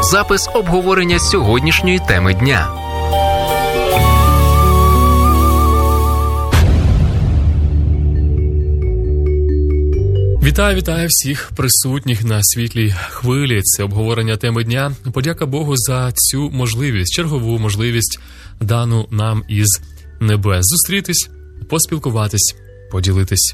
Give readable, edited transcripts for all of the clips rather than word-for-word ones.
запис обговорення сьогоднішньої теми дня. Вітаю всіх присутніх на світлій хвилі. Це обговорення теми дня. Подяка Богу за цю можливість, чергову можливість, дану нам із небес. Зустрітись, поспілкуватись, поділитись.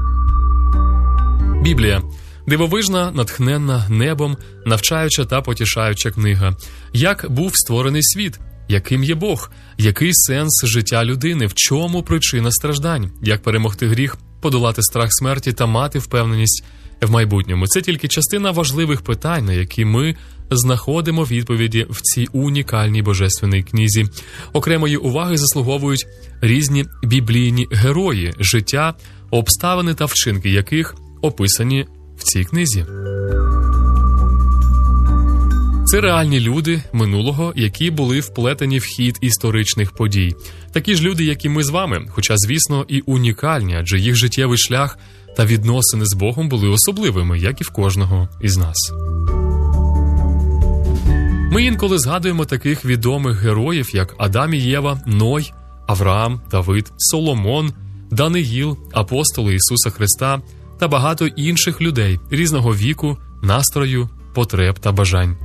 Біблія. Дивовижна, натхненна небом, навчаюча та потішаюча книга. Як був створений світ? Яким є Бог? Який сенс життя людини? В чому причина страждань? Як перемогти гріх, подолати страх смерті та мати впевненість в майбутньому? Це тільки частина важливих питань, на які ми знаходимо відповіді в цій унікальній божественній книзі. Окремої уваги заслуговують різні біблійні герої, життя, обставини та вчинки яких описані в цій книзі. Це реальні люди минулого, які були вплетені в хід історичних подій. Такі ж люди, як і ми з вами, хоча, звісно, і унікальні, адже їх життєвий шлях та відносини з Богом були особливими, як і в кожного із нас. Ми інколи згадуємо таких відомих героїв, як Адам і Єва, Ной, Авраам, Давид, Соломон, Даниїл, апостоли Ісуса Христа та багато інших людей різного віку, настрою, потреб та бажань.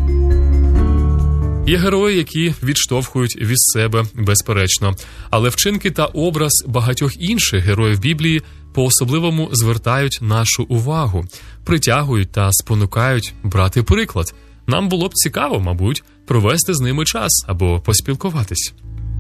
Є герої, які відштовхують від себе, безперечно, але вчинки та образ багатьох інших героїв Біблії по-особливому звертають нашу увагу, притягують та спонукають брати приклад. Нам було б цікаво, мабуть, провести з ними час або поспілкуватись.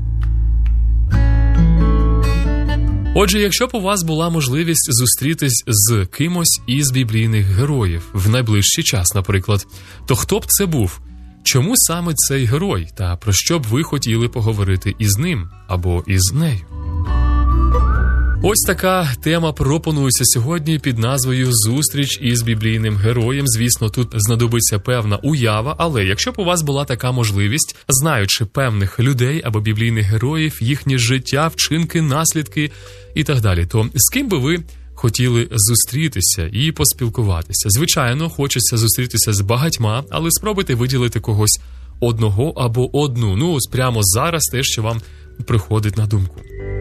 Отже, якщо б у вас була можливість зустрітись з кимось із біблійних героїв в найближчий час, наприклад, то хто б це був? Чому саме цей герой? Та про що б ви хотіли поговорити із ним або із нею? Ось така тема пропонується сьогодні під назвою «Зустріч із біблійним героєм». Звісно, тут знадобиться певна уява, але якщо б у вас була така можливість, знаючи певних людей або біблійних героїв, їхнє життя, вчинки, наслідки і так далі, то з ким би ви хотіли зустрітися і поспілкуватися? Звичайно, хочеться зустрітися з багатьма, але спробуйте виділити когось одного або одну. Ось прямо зараз те, що вам приходить на думку.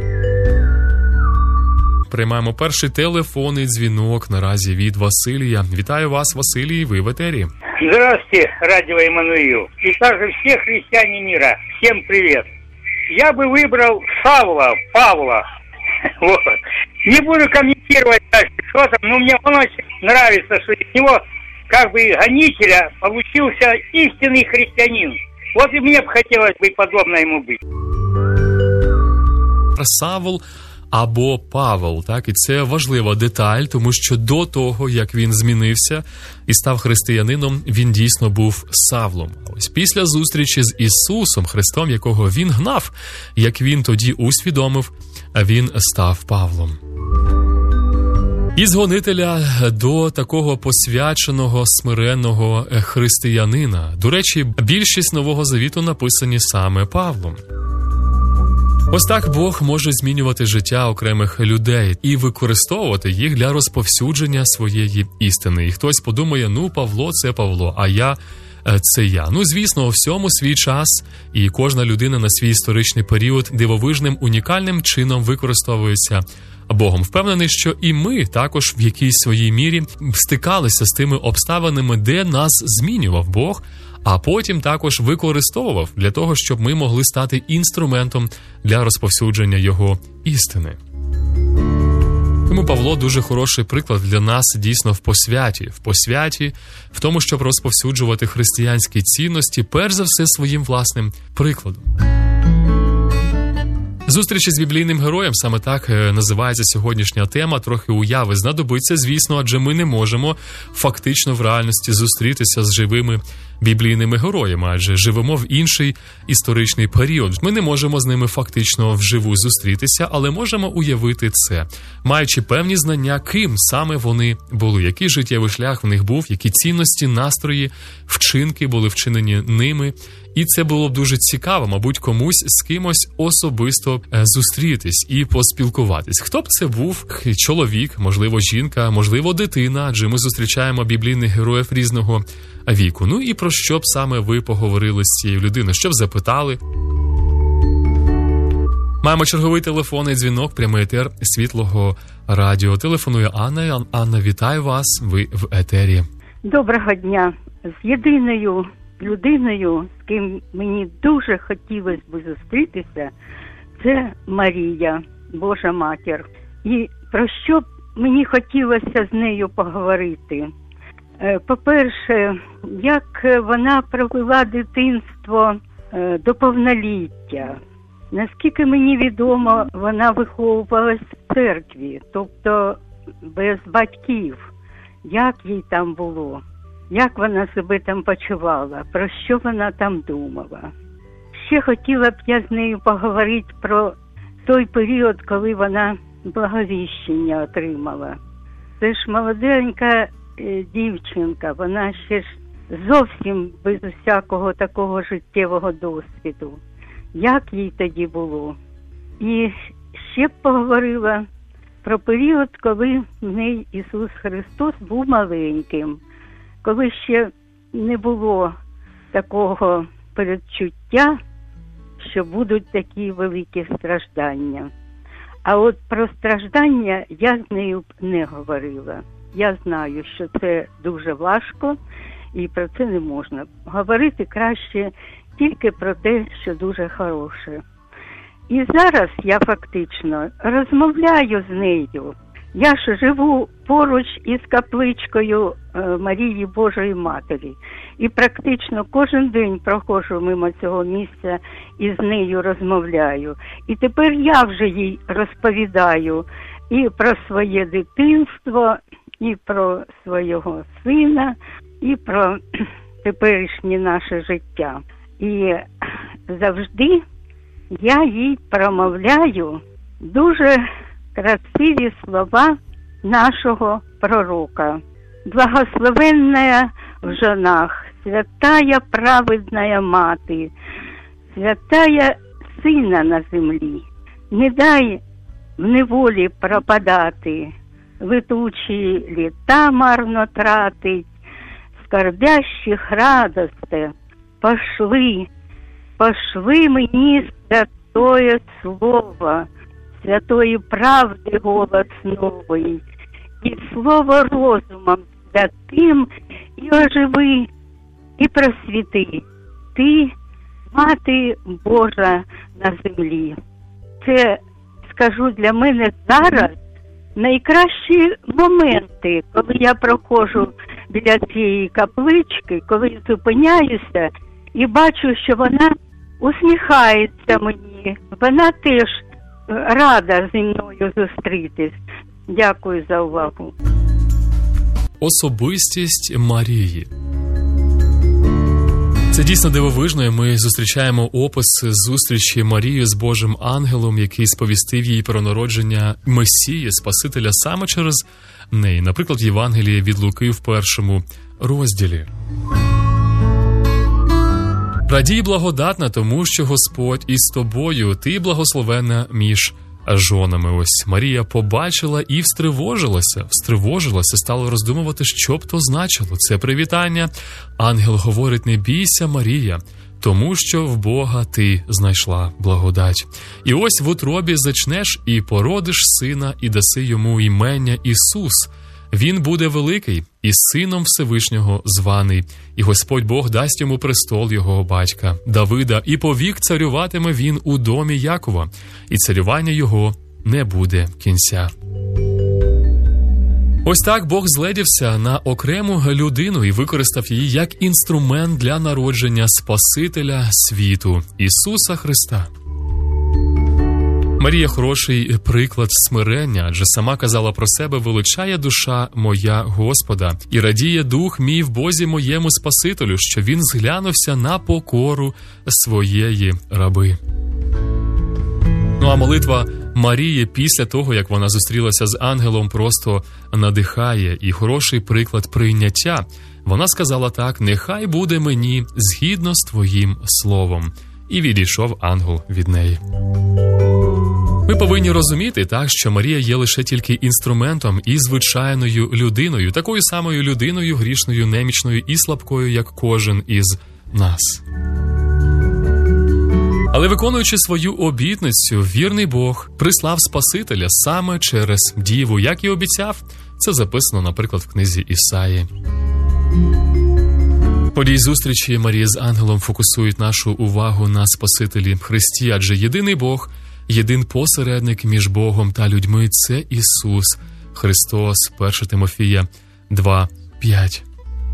Приймаємо перший телефонний дзвінок наразі від Василія. Вітаю вас, Василій, ви в етері. Здравствуйте, радио Эммануил. И также все христиане мира. Всем привет. Я бы выбрал Павла. Вот. Не буду комментировать дальше, что там, но мне он очень нравится, что из него, как бы, гонителя получился истинный христианин. Вот и мне бы хотелось бы подобно ему быть. Савл або Павел, так, і це важлива деталь, тому що до того, як він змінився і став християнином, він дійсно був Савлом. Ось після зустрічі з Ісусом Христом, якого він гнав, як він тоді усвідомив, він став Павлом. Із гонителя до такого посвяченого, смиренного християнина. До речі, більшість Нового Завіту написані саме Павлом. Ось так Бог може змінювати життя окремих людей і використовувати їх для розповсюдження своєї істини. І хтось подумає, Павло – це Павло, а я – це я. Звісно, у всьому свій час, і кожна людина на свій історичний період дивовижним, унікальним чином використовується Богом. Впевнений, що і ми також в якійсь своїй мірі стикалися з тими обставинами, де нас змінював Бог, а потім також використовував для того, щоб ми могли стати інструментом для розповсюдження Його істини. Тому Павло дуже хороший приклад для нас дійсно в посвяті, в тому, щоб розповсюджувати християнські цінності, перш за все своїм власним прикладом. Зустрічі з біблійним героєм, саме так називається сьогоднішня тема. Трохи уяви знадобиться, звісно, адже ми не можемо фактично в реальності зустрітися з живими біблійними героями, адже живемо в інший історичний період. Ми не можемо з ними фактично вживу зустрітися, але можемо уявити це, маючи певні знання, ким саме вони були, який життєвий шлях в них був, які цінності, настрої, вчинки були вчинені ними. І це було б дуже цікаво, мабуть, комусь з кимось особисто зустрітись і поспілкуватись. Хто б це був? Чоловік, можливо, жінка, можливо, дитина, адже ми зустрічаємо біблійних героїв різного віку. Ну і про що б саме ви поговорили з цією людиною? Що б запитали? Маємо черговий телефонний дзвінок, прямий етер Світлого радіо. Телефонує Анна. Анна, вітаю вас, ви в етері. Доброго дня. З єдиною людиною, з ким мені дуже хотілося б зустрітися, це Марія, Божа Матір. І про що б мені хотілося з нею поговорити? По-перше, як вона провела дитинство до повноліття. Наскільки мені відомо, вона виховувалась в церкві, тобто без батьків. Як їй там було? Як вона себе там почувала? Про що вона там думала? Ще хотіла б я з нею поговорити про той період, коли вона благовіщення отримала. Це ж молоденька дівчинка, вона ще ж зовсім без усякого такого життєвого досвіду. Як їй тоді було? І ще б поговорила про період, коли в неї Ісус Христос був маленьким, коли ще не було такого передчуття, що будуть такі великі страждання. А от про страждання я з нею б не говорила. Я знаю, що це дуже важко і про це не можна. Говорити краще тільки про те, що дуже хороше. І зараз я фактично розмовляю з нею. Я ж живу поруч із капличкою Марії Божої Матері. І практично кожен день проходжу мимо цього місця і з нею розмовляю. І тепер я вже їй розповідаю і про своє дитинство, і про свого сина, і про теперішнє наше життя. І завжди я їй промовляю дуже красиві слова нашого пророка. «Благословенная в женах, святая праведная мати, святая сина на землі, не дай в неволі пропадати, летучі літа марно тратить, скорбящих радосте, пошли мені святое слово, святої правди голос новий, і слово розумом святим, і оживи, і просвіти. Ти, Мати Божа на землі». Це, скажу, для мене зараз найкращі моменти, коли я проходжу біля цієї каплички, коли зупиняюся і бачу, що вона усміхається мені. Вона теж рада зі мною зустрітись. Дякую за увагу. Особистість Марії. Це дійсно дивовижно, і ми зустрічаємо опис зустрічі Марії з Божим ангелом, який сповістив їй про народження Месії, Спасителя, саме через неї. Наприклад, в Євангелії від Луки в 1 розділі. «Радій благодатна, тому що Господь із тобою, ти благословенна між жонами». Ось Марія побачила і встривожилася, стала роздумувати, що б то значило. Це привітання. Ангел говорить: «Не бійся, Марія, тому що в Бога ти знайшла благодать. І ось в утробі зачнеш і породиш сина, і даси йому імення Ісус. Він буде великий і сином Всевишнього званий, і Господь Бог дасть йому престол його батька Давида, і повік царюватиме він у домі Якова, і царювання його не буде кінця». Ось так Бог згледівся на окрему людину і використав її як інструмент для народження Спасителя світу Ісуса Христа. Марія – хороший приклад смирення, адже сама казала про себе: «Величає душа моя Господа, і радіє дух мій в Бозі моєму Спасителю, що він зглянувся на покору своєї раби». Ну а молитва Марії після того, як вона зустрілася з ангелом, просто надихає і хороший приклад прийняття. Вона сказала так: «Нехай буде мені згідно з твоїм словом». І відійшов ангел від неї. Ми повинні розуміти, так, що Марія є лише тільки інструментом і звичайною людиною, такою самою людиною, грішною, немічною і слабкою, як кожен із нас. Але виконуючи свою обітницю, вірний Бог прислав Спасителя саме через Діву, як і обіцяв. Це записано, наприклад, в книзі Ісаї. Події зустрічі Марії з ангелом фокусують нашу увагу на Спасителі Христі, адже єдиний Бог, єдин посередник між Богом та людьми – це Ісус Христос. 1 Тимофія 2:5.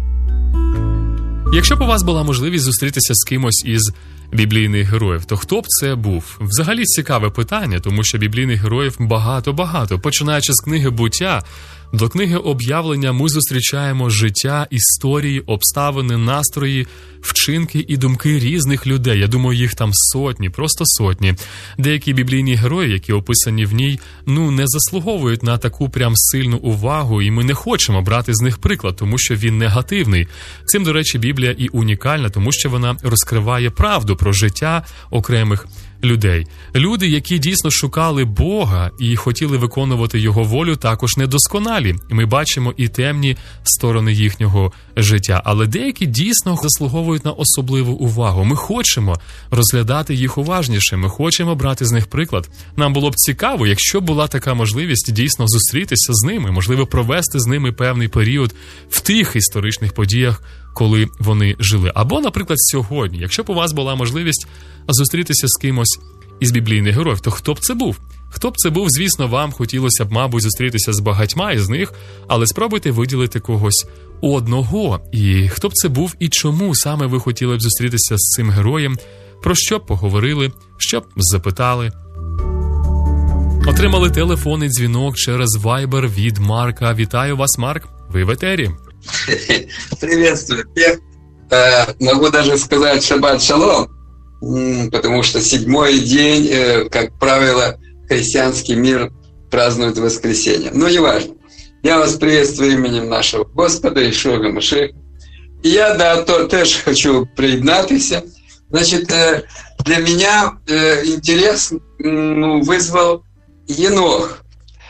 Якщо б у вас була можливість зустрітися з кимось із біблійних героїв, то хто б це був? Взагалі цікаве питання, тому що біблійних героїв багато-багато. Починаючи з книги «Буття» до книги «Об'явлення» ми зустрічаємо життя, історії, обставини, настрої, вчинки і думки різних людей. Я думаю, їх там сотні, просто сотні. Деякі біблійні герої, які описані в ній, не заслуговують на таку прям сильну увагу, і ми не хочемо брати з них приклад, тому що він негативний. Цим, до речі, Біблія і унікальна, тому що вона розкриває правду про життя окремих людей. Люди, які дійсно шукали Бога і хотіли виконувати Його волю, також недосконалі. Ми бачимо і темні сторони їхнього життя. Але деякі дійсно заслуговують на особливу увагу. Ми хочемо розглядати їх уважніше, ми хочемо брати з них приклад. Нам було б цікаво, якщо була така можливість дійсно зустрітися з ними, можливо, провести з ними певний період в тих історичних подіях, коли вони жили. Або, наприклад, сьогодні, якщо б у вас була можливість зустрітися з кимось із біблійних героїв, то хто б це був? Хто б це був, звісно, вам хотілося б, мабуть, зустрітися з багатьма із них, але спробуйте виділити когось одного. І хто б це був і чому саме ви хотіли б зустрітися з цим героєм, про що б поговорили, що б запитали. Отримали телефонний дзвінок через Viber від Марка. Вітаю вас, Марк, ви в етері. Приветствую всех. Могу даже сказать шаббат шалом, потому что 7-й день, как правило, христианский мир празднует воскресенье. Но не важно. Я вас приветствую именем нашего Господа Ішуа ха-Машиаха. И я, тоже хочу приєднатися. Значит, для меня интерес вызвал Енох.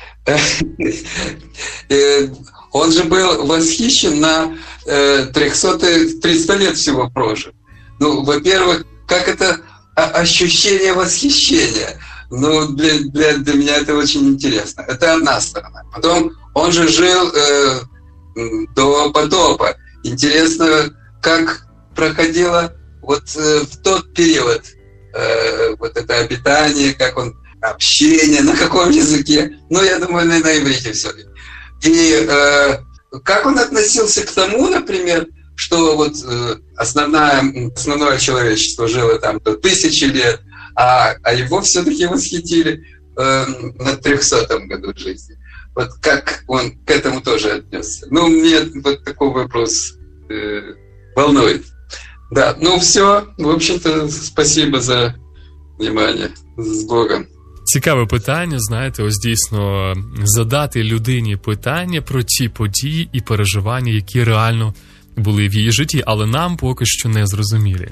Он же был восхищен на 300 лет всего прожил. Во-первых, как это ощущение восхищения. Для меня это очень интересно. Это одна сторона. Потом он же жил до потопа. Интересно, как проходило в тот период это обитание, как он общение, на каком языке. Я думаю, на иврите все-таки. И как он относился к тому, например, что основное человечество жило там до 1000 лет, а его все-таки восхитили на 300-м году жизни. Как он к этому тоже отнесся. Мне такой вопрос волнует. Да, все, в общем-то, спасибо за внимание. С Богом. Цікаве питання, знаєте, ось дійсно задати людині питання про ті події і переживання, які реально були в її житті, але нам поки що не зрозумілі.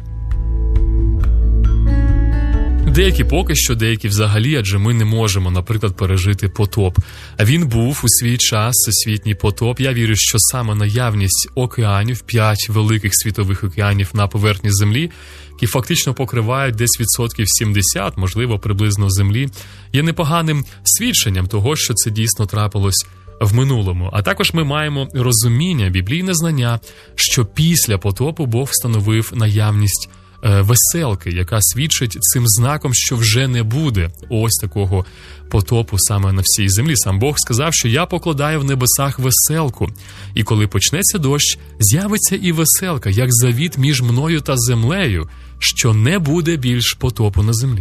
Деякі поки що, деякі взагалі, адже ми не можемо, наприклад, пережити потоп. А він був у свій час, всесвітній потоп. Я вірю, що саме наявність океанів, 5 великих світових океанів на поверхні Землі, які фактично покривають десь 70%, можливо, приблизно Землі, є непоганим свідченням того, що це дійсно трапилось в минулому. А також ми маємо розуміння, біблійне знання, що після потопу Бог встановив наявність веселки, яка свідчить цим знаком, що вже не буде ось такого потопу саме на всій землі. Сам Бог сказав, що я покладаю в небесах веселку, і коли почнеться дощ, з'явиться і веселка, як завіт між мною та землею, що не буде більш потопу на землі.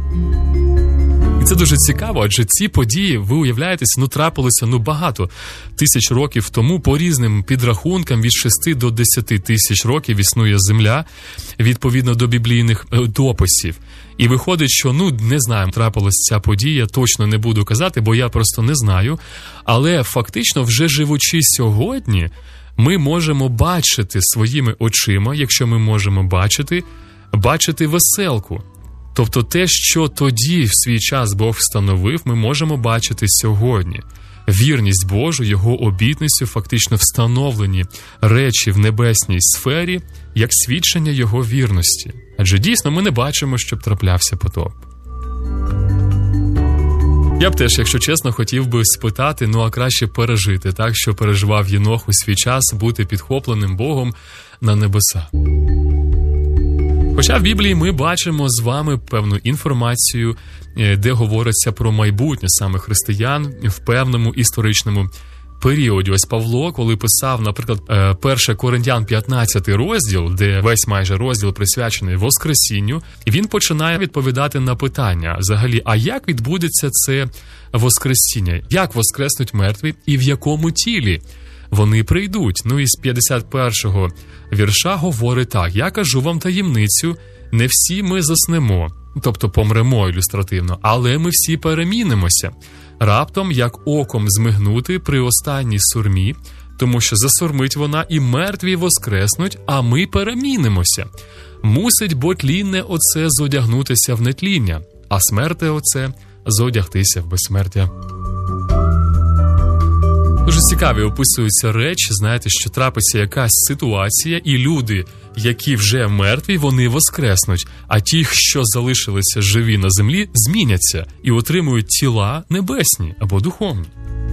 І це дуже цікаво, адже ці події, ви уявляєтесь, трапилися багато тисяч років тому. По різним підрахункам від 6 до 10 тисяч років існує Земля, відповідно до біблійних дописів. І виходить, що, не знаю, трапилась ця подія, точно не буду казати, бо я просто не знаю. Але фактично, вже живучи сьогодні, ми можемо бачити своїми очима, якщо ми можемо бачити веселку. Тобто те, що тоді в свій час Бог встановив, ми можемо бачити сьогодні. Вірність Божу, Його обітницю, фактично встановлені речі в небесній сфері, як свідчення Його вірності. Адже дійсно ми не бачимо, щоб траплявся потоп. Я б теж, якщо чесно, хотів би спитати, а краще пережити так, що переживав Єнох у свій час, бути підхопленим Богом на небеса. Хоча в Біблії ми бачимо з вами певну інформацію, де говориться про майбутнє саме християн в певному історичному періоді. Ось Павло, коли писав, наприклад, 1 Коринтян 15 розділ, де весь майже розділ присвячений Воскресінню, він починає відповідати на питання, взагалі, а як відбудеться це Воскресіння? Як воскреснуть мертві і в якому тілі вони прийдуть? І з 51-го вірша говорить так: «Я кажу вам таємницю, не всі ми заснемо», тобто помремо ілюстративно, «але ми всі перемінимося, раптом, як оком змигнути при останній сурмі, тому що засурмить вона, і мертві воскреснуть, а ми перемінимося. Мусить бо тлінне оце зодягнутися в нетління, а смерте оце зодягтися в безсмертя». Дуже цікаві описуються речі, знаєте, що трапиться якась ситуація, і люди, які вже мертві, вони воскреснуть, а ті, що залишилися живі на землі, зміняться і отримують тіла небесні або духовні.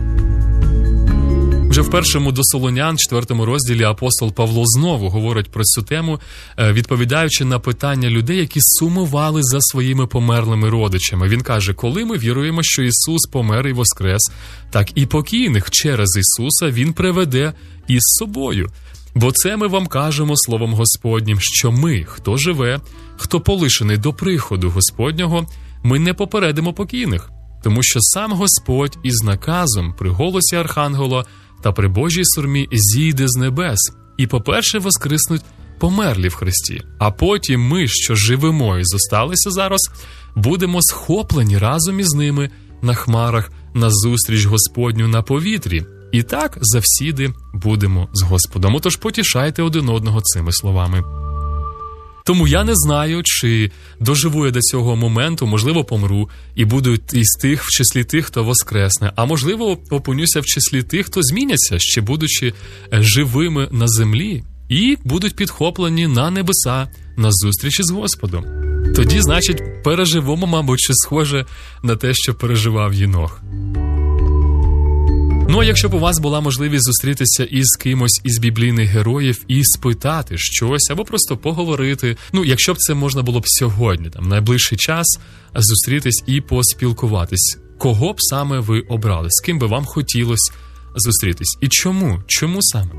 Вже в 1 до Солонян, 4 розділі, апостол Павло знову говорить про цю тему, відповідаючи на питання людей, які сумували за своїми померлими родичами. Він каже: «Коли ми віруємо, що Ісус помер і воскрес, так і покійних через Ісуса Він приведе із собою. Бо це ми вам кажемо словом Господнім, що ми, хто живе, хто полишений до приходу Господнього, ми не попередимо покійних. Тому що сам Господь із наказом при голосі архангела та при Божій сурмі зійде з небес, і, по-перше, воскреснуть померлі в Христі, а потім ми, що живемо і зосталися зараз, будемо схоплені разом із ними на хмарах на зустріч Господню на повітрі. І так завсіди будемо з Господом». Отож потішайте один одного цими словами. Тому я не знаю, чи доживу я до цього моменту, можливо, помру і буду із тих, в числі тих, хто воскресне, а можливо, опинюся в числі тих, хто зміняться, ще будучи живими на землі, і будуть підхоплені на небеса на зустрічі з Господом. Тоді, значить, переживемо, мабуть, щось схоже на те, що переживав Єнох. А якщо б у вас була можливість зустрітися із кимось із біблійних героїв і спитати щось, або просто поговорити, якщо б це можна було б сьогодні, найближчий час, зустрітись і поспілкуватись, кого б саме ви обрали, з ким би вам хотілося зустрітись? І чому? Чому саме?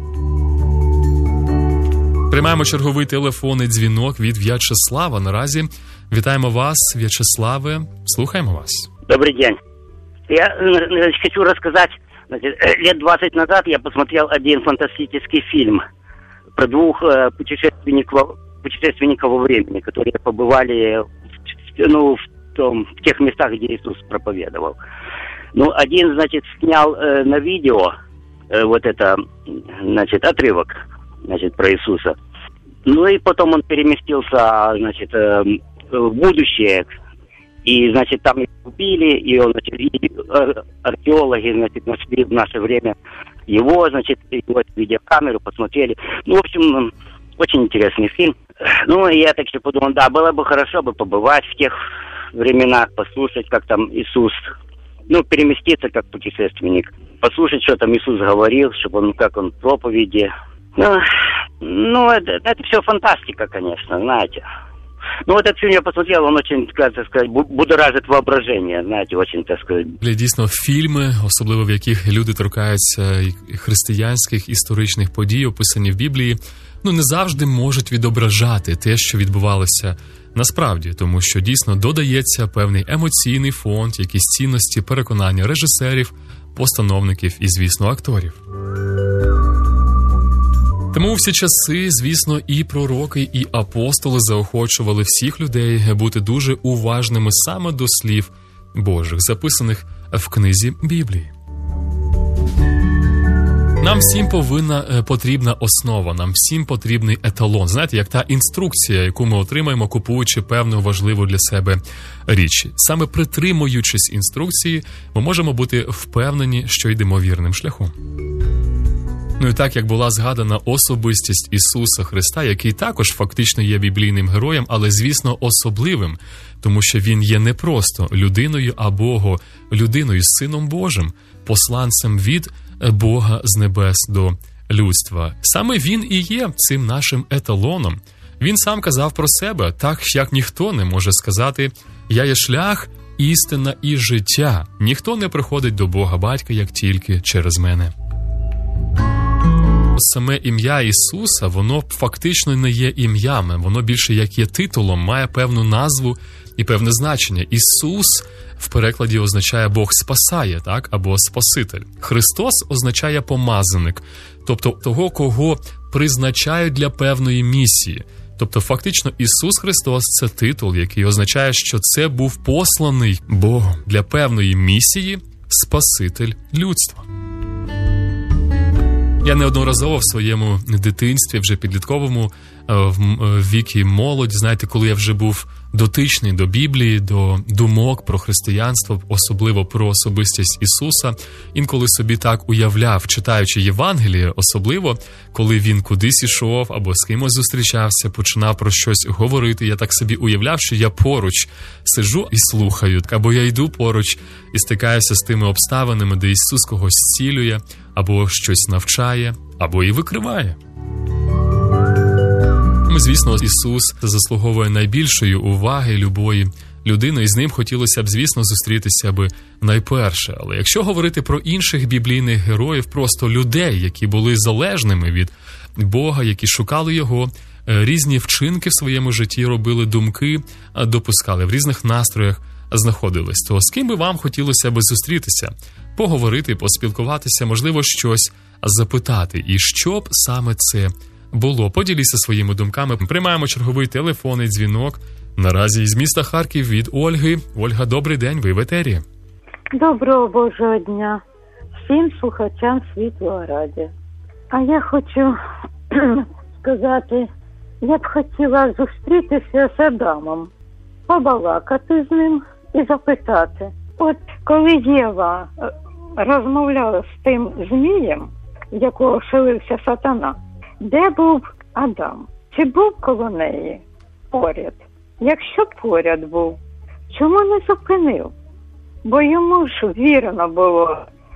Приймаємо черговий телефонний дзвінок від В'ячеслава. Наразі вітаємо вас, В'ячеславе, слухаємо вас. Добрый день. Я хочу рассказать. Лет 20 назад я посмотрел один фантастический фильм про двух путешественников во времени, которые побывали в тех местах, где Иисус проповедовал. Один, снял на видео отрывок, про Иисуса. И потом он переместился, в будущее. И, там их убили, и он, археологи, нашли в наше время его, его видеокамеру посмотрели. В общем, очень интересный фильм. Я так что подумал, да, было бы хорошо бы побывать в тех временах, послушать, как там Иисус, переместиться как путешественник, послушать, что там Иисус говорил, чтобы он, как он в проповеди. Это все фантастика, конечно, знаете. Этот фильм я посмотрел, он очень, так сказать, будоражит воображение, знаете, очень, так сказать. Дійсно, фільми, особливо в яких люди торкаються християнських історичних подій, описані в Біблії, не завжди можуть відображати те, що відбувалося насправді, тому що дійсно додається певний емоційний фон, якісь цінності, переконання режисерів, постановників і, звісно, акторів. Тому у всі часи, звісно, і пророки, і апостоли заохочували всіх людей бути дуже уважними саме до слів Божих, записаних в книзі Біблії. Нам всім потрібна основа, нам всім потрібний еталон. Знаєте, як та інструкція, яку ми отримаємо, купуючи певну важливу для себе річ. Саме притримуючись інструкції, ми можемо бути впевнені, що йдемо вірним шляхом. Ну і так, як була згадана особистість Ісуса Христа, який також фактично є біблійним героєм, але, звісно, особливим, тому що Він є не просто людиною, а людиною, Сином Божим, посланцем від Бога з небес до людства. Саме Він і є цим нашим еталоном. Він сам казав про себе, так як ніхто не може сказати «Я є шлях, істина і життя». Ніхто не приходить до Бога Батька, як тільки через мене. Саме ім'я Ісуса, воно фактично не є ім'ям, воно більше як є титулом, має певну назву і певне значення. Ісус в перекладі означає «Бог спасає», так? Або «Спаситель». Христос означає «помазаник», тобто того, кого призначають для певної місії. Тобто фактично Ісус Христос – це титул, який означає, що це був посланий Богом для певної місії Спаситель людства. Я неодноразово в своєму дитинстві, вже підлітковому віці, молодь, знаєте, коли я вже був дотичний до Біблії, до думок про християнство, особливо про особистість Ісуса, інколи собі так уявляв, читаючи Євангеліє, особливо, коли він кудись ішов або з кимось зустрічався, починав про щось говорити, я так собі уявляв, що я поруч сиджу і слухаю, або я йду поруч і стикаюся з тими обставинами, де Ісус когось зцілює, або щось навчає, або і викриває. Звісно, Ісус заслуговує найбільшої уваги любої людини, і з ним хотілося б, звісно, зустрітися би найперше. Але якщо говорити про інших біблійних героїв, просто людей, які були залежними від Бога, які шукали Його, різні вчинки в своєму житті робили, думки допускали, в різних настроях знаходились, то з ким би вам хотілося би зустрітися, поговорити, поспілкуватися, можливо, щось запитати, і що б саме це було? Поділіться своїми думками. Приймаємо черговий телефонний дзвінок. Наразі із міста Харків від Ольги. Ольга, добрий день, ви в етері. Доброго Божого дня всім слухачам Світлого Радіо. А я хочу сказати, я б хотіла зустрітися з Адамом, побалакати з ним і запитати. От коли Єва розмовляла з тим змієм, в якого шелився сатана, де був Адам? Чи був коло неї поряд? Якщо поряд був, чому не зупинив? Бо йому ж вірено було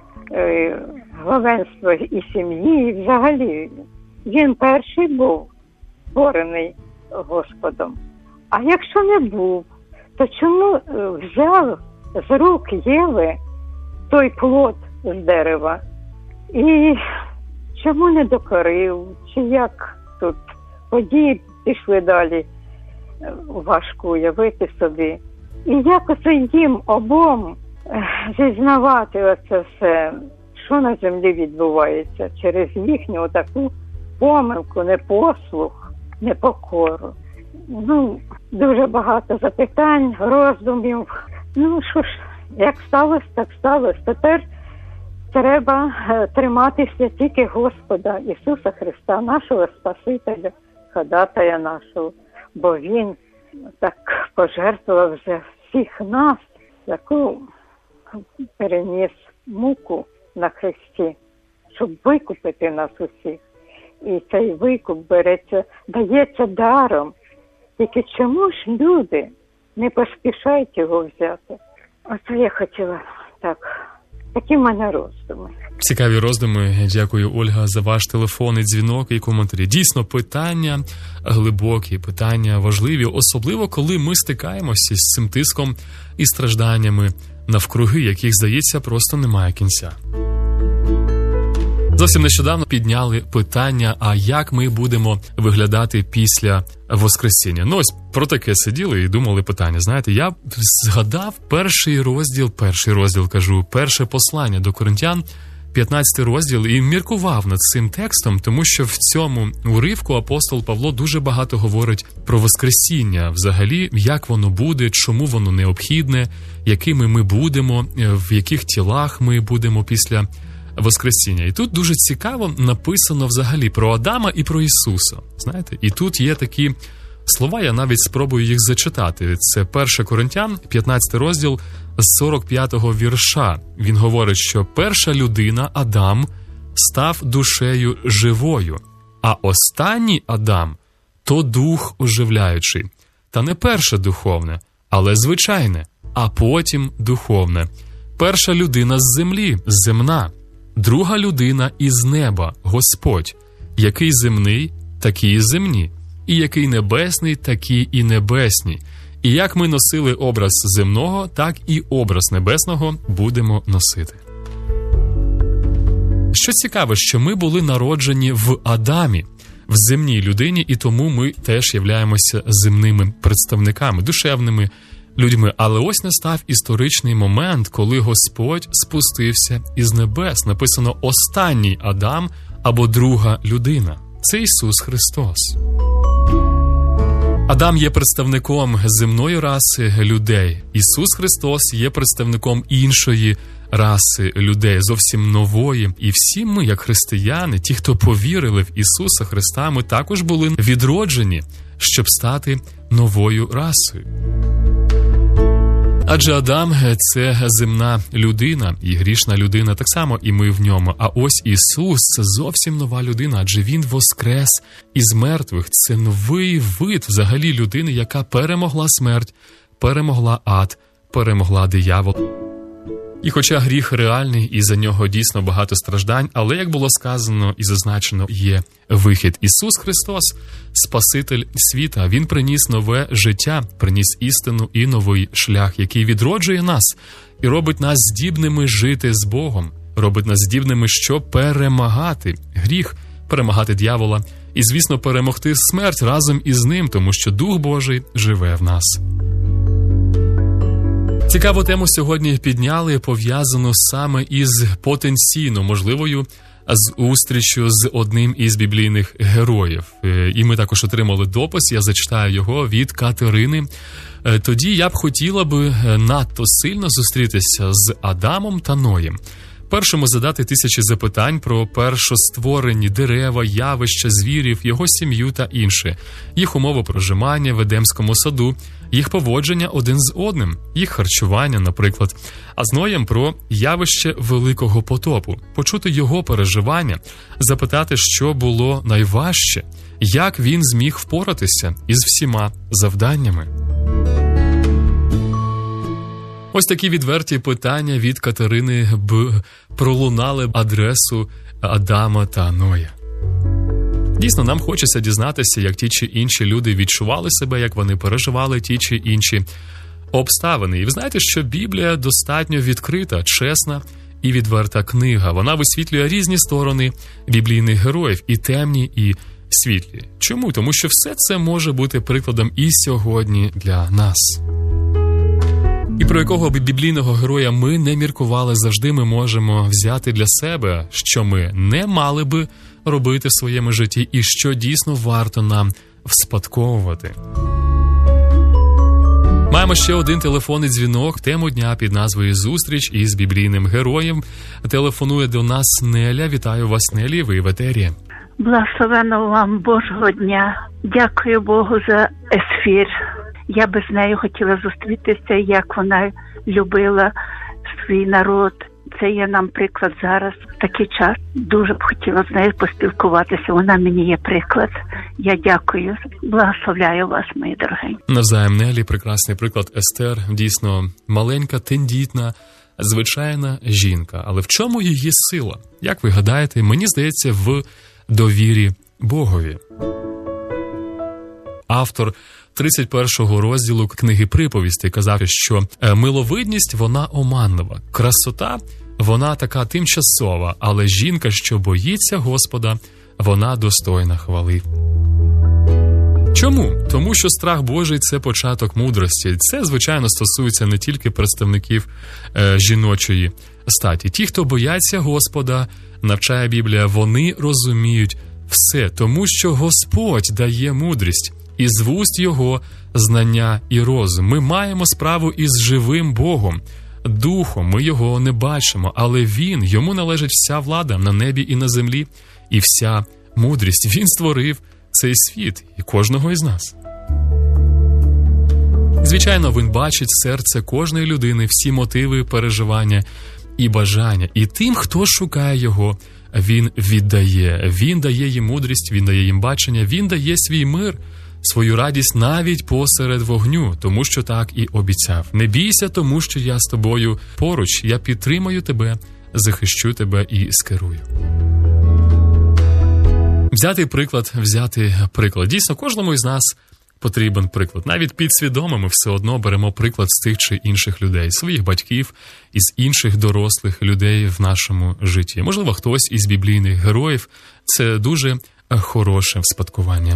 главенство і сім'ї, і взагалі він перший був створений Господом. А якщо не був, то чому взяв з рук Єви той плод з дерева і чому не докорив, чи як тут події пішли далі, важко уявити собі. І як оце їм обом зізнавати оце все, що на землі відбувається через їхню таку помилку, непослух, непокору. Дуже багато запитань, роздумів. Що ж, як сталося, так сталося. Тепер треба триматися тільки Господа Ісуса Христа, нашого Спасителя, ходатая нашого, бо Він так пожертвував за всіх нас, яку переніс муку на хресті, щоб викупити нас усіх. І цей викуп дається даром. Тільки чому ж люди не поспішають його взяти? Оце я хотіла такі в мене роздуми. Цікаві роздуми. Дякую, Ольга, за ваш телефонний дзвінок і коментарі. Дійсно, питання глибокі, питання важливі, особливо, коли ми стикаємося з цим тиском і стражданнями навкруги, яких, здається, просто немає кінця. Зовсім нещодавно підняли питання, а як ми будемо виглядати після Воскресіння. Ось про таке сиділи і думали питання. Знаєте, я згадав перше послання до Коринтян, 15 розділ, і міркував над цим текстом, тому що в цьому уривку апостол Павло дуже багато говорить про Воскресіння, взагалі, як воно буде, чому воно необхідне, якими ми будемо, в яких тілах ми будемо після Воскресіння. І тут дуже цікаво написано взагалі про Адама і про Ісуса. Знаєте, і тут є такі слова, я навіть спробую їх зачитати. Це 1 Коринтян, 15 розділ, з 45-го вірша. Він говорить, що перша людина, Адам, став душею живою, а останній Адам – то дух оживляючий. Та не перше духовне, але звичайне, а потім духовне. Перша людина з землі – земна, друга людина із неба – Господь. Який земний, такі і земні, і який небесний, такі і небесні. І як ми носили образ земного, так і образ небесного будемо носити. Що цікаво, що ми були народжені в Адамі, в земній людині, і тому ми теж являємося земними представниками, душевними людьми. Але ось настав історичний момент, коли Господь спустився із небес. Написано «останній Адам» або «друга людина». Це Ісус Христос. Адам є представником земної раси людей. Ісус Христос є представником іншої раси людей, зовсім нової. І всі ми, як християни, ті, хто повірили в Ісуса Христа, ми також були відроджені, щоб стати новою расою. Адже Адам – це земна людина, і грішна людина так само, і ми в ньому. А ось Ісус – це зовсім нова людина, адже Він воскрес із мертвих. Це новий вид взагалі людини, яка перемогла смерть, перемогла ад, перемогла диявола. І хоча гріх реальний, і за нього дійсно багато страждань, але, як було сказано і зазначено, є вихід. Ісус Христос – Спаситель світа. Він приніс нове життя, приніс істину і новий шлях, який відроджує нас і робить нас здібними жити з Богом, робить нас здібними, щоб перемагати гріх, перемагати диявола і, звісно, перемогти смерть разом із ним, тому що Дух Божий живе в нас. Цікаву тему сьогодні підняли, пов'язану саме із потенційно можливою зустрічю з одним із біблійних героїв. І ми також отримали допис, я зачитаю його, від Катерини. Тоді я б хотіла би надто сильно зустрітися з Адамом та Ноєм. Першому задати тисячі запитань про першостворені дерева, явища, звірів, його сім'ю та інше, їх умови проживання в Едемському саду, їх поводження один з одним, їх харчування, наприклад. А з Ноєм про явище Великого потопу, почути його переживання, запитати, що було найважче, як він зміг впоратися із всіма завданнями. Ось такі відверті питання від Катерини пролунали адресу Адама та Ноя. Дійсно, нам хочеться дізнатися, як ті чи інші люди відчували себе, як вони переживали ті чи інші обставини. І ви знаєте, що Біблія достатньо відкрита, чесна і відверта книга. Вона висвітлює різні сторони біблійних героїв, і темні, і світлі. Чому? Тому що все це може бути прикладом і сьогодні для нас. І про якого б біблійного героя ми не міркували, завжди ми можемо взяти для себе, що ми не мали би робити в своєму житті і що дійсно варто нам вспадковувати. Маємо ще один телефонний дзвінок, тему дня під назвою «Зустріч із біблійним героєм». Телефонує до нас Неля. Вітаю вас, Нелі, ви в етері. Благословеного вам Божого дня. Дякую Богу за ефір. Я би з нею хотіла зустрітися, як вона любила свій народ. Це є нам приклад зараз, в такий час. Дуже б хотіла з нею поспілкуватися, вона мені є приклад. Я дякую, благословляю вас, мої дорогі. Навзаєм, Нелі, прекрасний приклад. Естер, дійсно маленька, тендітна, звичайна жінка. Але в чому її сила? Як ви гадаєте, мені здається, в довірі Богові. Автор 31-го розділу книги «Приповісти» казав, що миловидність, вона оманлива, красота, вона така тимчасова, але жінка, що боїться Господа, вона достойна хвали. Чому? Тому що страх Божий – це початок мудрості. Це, звичайно, стосується не тільки представників жіночої статі. Ті, хто бояться Господа, навчає Біблія, вони розуміють все, тому що Господь дає мудрість. І з вуст Його знання і розум. Ми маємо справу із живим Богом. духом, ми його не бачимо, але він, йому належить вся влада на небі і на землі, і вся мудрість. Він створив цей світ і кожного із нас. Звичайно, він бачить серце кожної людини, всі мотиви, переживання і бажання. І тим, хто шукає його, він віддає. Він дає їм мудрість, він дає їм бачення, він дає свій мир, свою радість навіть посеред вогню, тому що так і обіцяв. Не бійся, тому що я з тобою поруч, я підтримаю тебе, захищу тебе і скерую. Взяти приклад. Дійсно, кожному із нас потрібен приклад. Навіть підсвідомо ми все одно беремо приклад з тих чи інших людей, своїх батьків, із інших дорослих людей в нашому житті. Можливо, хтось із біблійних героїв. Це дуже хороше вспадкування.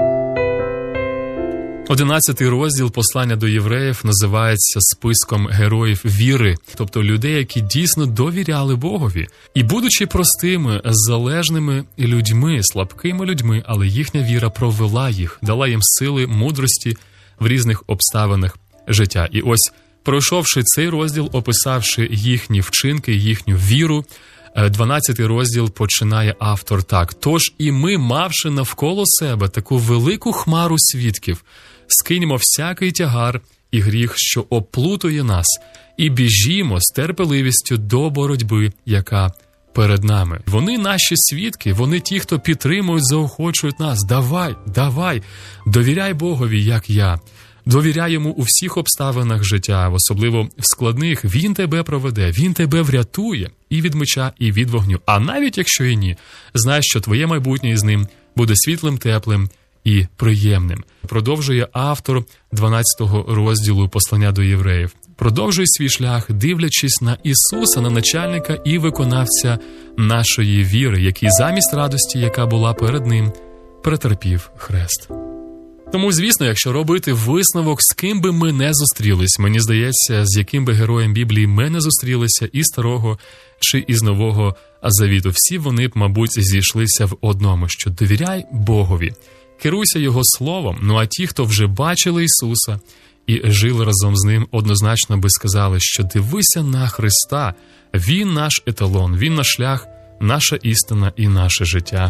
11-й розділ послання до євреїв називається списком героїв віри, тобто людей, які дійсно довіряли Богові. І будучи простими, залежними людьми, слабкими людьми, але їхня віра провела їх, дала їм сили, мудрості в різних обставинах життя. І ось, пройшовши цей розділ, описавши їхні вчинки, їхню віру, 12-й розділ починає автор так. «Тож і ми, мавши навколо себе таку велику хмару свідків, скиньмо всякий тягар і гріх, що оплутує нас, і біжімо з терпеливістю до боротьби, яка перед нами». Вони наші свідки, вони ті, хто підтримують, заохочують нас. Давай, довіряй Богові, як я. Довіряй йому у всіх обставинах життя, особливо в складних. Він тебе проведе, він тебе врятує і від меча, і від вогню. А навіть якщо і ні, знай, що твоє майбутнє із ним буде світлим, теплим і приємним. Продовжує автор 12-го розділу послання до євреїв. Продовжуй свій шлях, дивлячись на Ісуса, на начальника і виконавця нашої віри, який замість радості, яка була перед ним, претерпів хрест. Тому, звісно, якщо робити висновок, з ким би ми не зустрілись, мені здається, з яким би героєм Біблії ми не зустрілися із Старого чи із Нового Завіту, всі вони б, мабуть, зійшлися в одному, що довіряй Богові, керуйся Його Словом, ну а ті, хто вже бачили Ісуса і жили разом з Ним, однозначно би сказали, що дивися на Христа, Він наш еталон, Він наш шлях, наша істина і наше життя.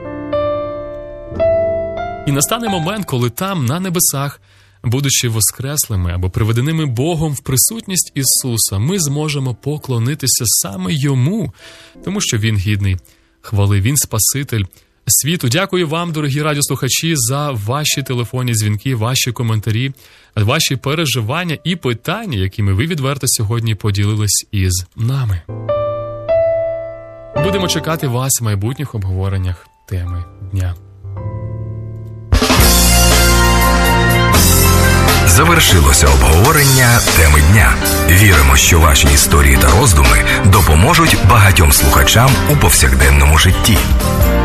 І настане момент, коли там, на небесах, будучи воскреслими або приведеними Богом в присутність Ісуса, ми зможемо поклонитися саме Йому, тому що Він гідний хвали, Він Спаситель світу. Дякую вам, дорогі радіослухачі, за ваші телефонні дзвінки, ваші коментарі, ваші переживання і питання, якими ви відверто сьогодні поділились із нами. Будемо чекати вас в майбутніх обговореннях теми дня. Завершилося обговорення теми дня. Віримо, що ваші історії та роздуми допоможуть багатьом слухачам у повсякденному житті.